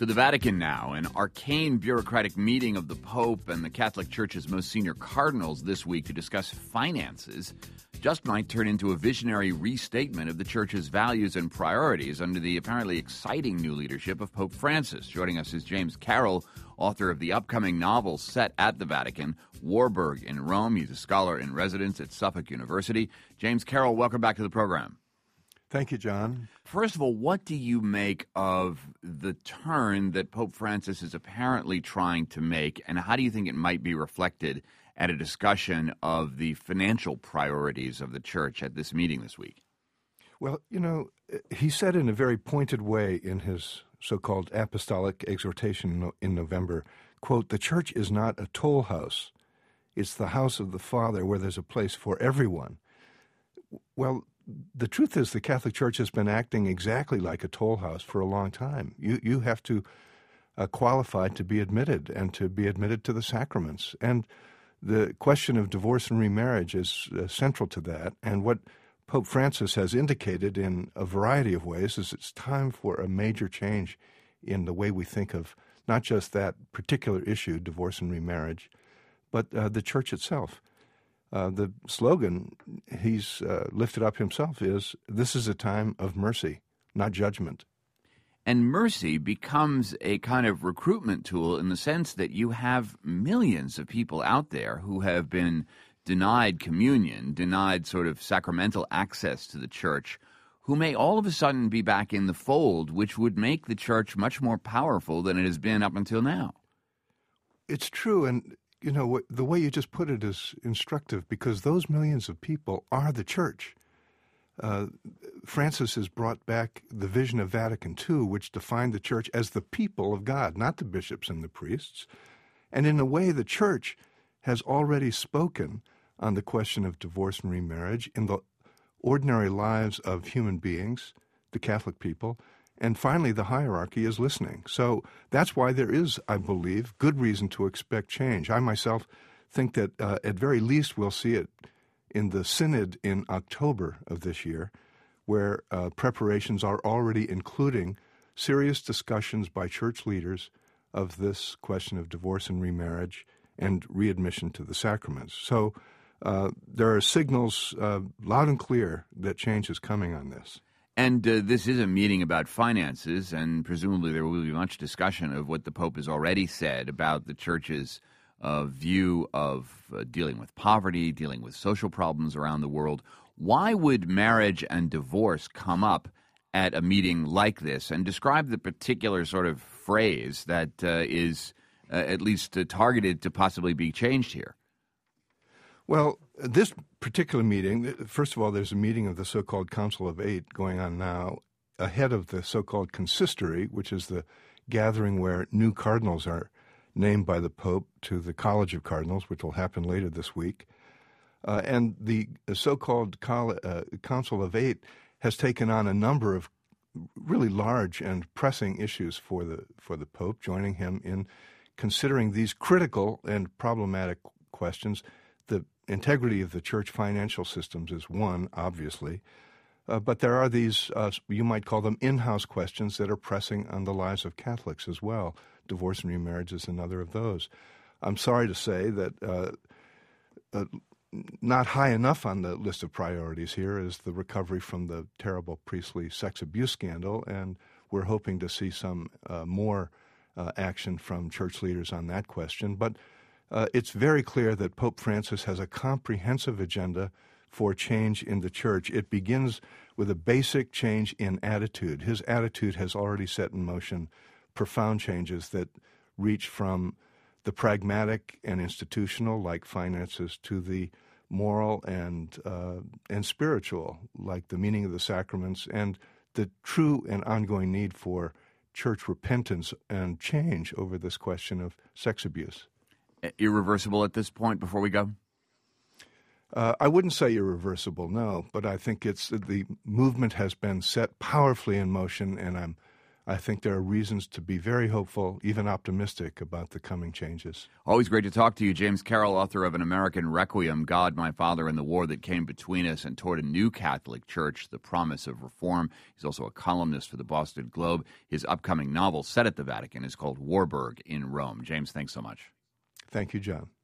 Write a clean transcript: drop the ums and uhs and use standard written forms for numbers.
To the Vatican now, an arcane bureaucratic meeting of the Pope and the Catholic Church's most senior cardinals this week to discuss finances just might turn into a visionary restatement of the Church's values and priorities under the apparently exciting new leadership of Pope Francis. Joining us is James Carroll, author of the upcoming novel set at the Vatican, Warburg in Rome. He's a scholar in residence at Suffolk University. James Carroll, welcome back to the program. Thank you, John. First of all, what do you make of the turn that Pope Francis is apparently trying to make, and how do you think it might be reflected at a discussion of the financial priorities of the Church at this meeting this week? Well, he said in a very pointed way in his so-called apostolic exhortation in November, quote, "The Church is not a toll house. It's the house of the Father where there's a place for everyone." Well, the truth is the Catholic Church has been acting exactly like a toll house for a long time. You have to qualify to be admitted and to be admitted to the sacraments. And the question of divorce and remarriage is central to that. And what Pope Francis has indicated in a variety of ways is it's time for a major change in the way we think of not just that particular issue, divorce and remarriage, but the Church itself. The slogan he's lifted up himself is, "This is a time of mercy, not judgment." And mercy becomes a kind of recruitment tool in the sense that you have millions of people out there who have been denied communion, denied sort of sacramental access to the Church, who may all of a sudden be back in the fold, which would make the Church much more powerful than it has been up until now. It's true, and the way you just put it is instructive, because those millions of people are the Church. Francis has brought back the vision of Vatican II, which defined the Church as the people of God, not the bishops and the priests. And in a way, the Church has already spoken on the question of divorce and remarriage in the ordinary lives of human beings, the Catholic people. And finally, the hierarchy is listening. So that's why there is, I believe, good reason to expect change. I myself think that at very least we'll see it in the Synod in October of this year, where preparations are already including serious discussions by church leaders of this question of divorce and remarriage and readmission to the sacraments. So there are signals loud and clear that change is coming on this. And this is a meeting about finances, and presumably there will be much discussion of what the Pope has already said about the Church's view of dealing with poverty, dealing with social problems around the world. Why would marriage and divorce come up at a meeting like this? And describe the particular sort of phrase that is at least targeted to possibly be changed here. Well, this particular meeting, first of all, there's a meeting of the so-called Council of Eight going on now ahead of the so-called consistory, which is the gathering where new cardinals are named by the Pope to the College of Cardinals, which will happen later this week. And the so-called Council of Eight has taken on a number of really large and pressing issues for the Pope, joining him in considering these critical and problematic questions. The integrity of the Church financial systems is one, obviously, but there are these, you might call them in-house questions that are pressing on the lives of Catholics as well. Divorce and remarriage is another of those. I'm sorry to say that not high enough on the list of priorities here is the recovery from the terrible priestly sex abuse scandal, and we're hoping to see some more action from church leaders on that question. But it's very clear that Pope Francis has a comprehensive agenda for change in the Church. It begins with a basic change in attitude. His attitude has already set in motion profound changes that reach from the pragmatic and institutional, like finances, to the moral and spiritual, like the meaning of the sacraments, and the true and ongoing need for church repentance and change over this question of sex abuse. Irreversible at this point before we go? I wouldn't say irreversible, no, but I think the movement has been set powerfully in motion, and I think there are reasons to be very hopeful, even optimistic about the coming changes. Always great to talk to you. James Carroll, author of An American Requiem, God, My Father, and the War That Came Between Us, and Toward a New Catholic Church, The Promise of Reform. He's also a columnist for the Boston Globe. His upcoming novel, set at the Vatican, is called Warburg in Rome. James, thanks so much. Thank you, John.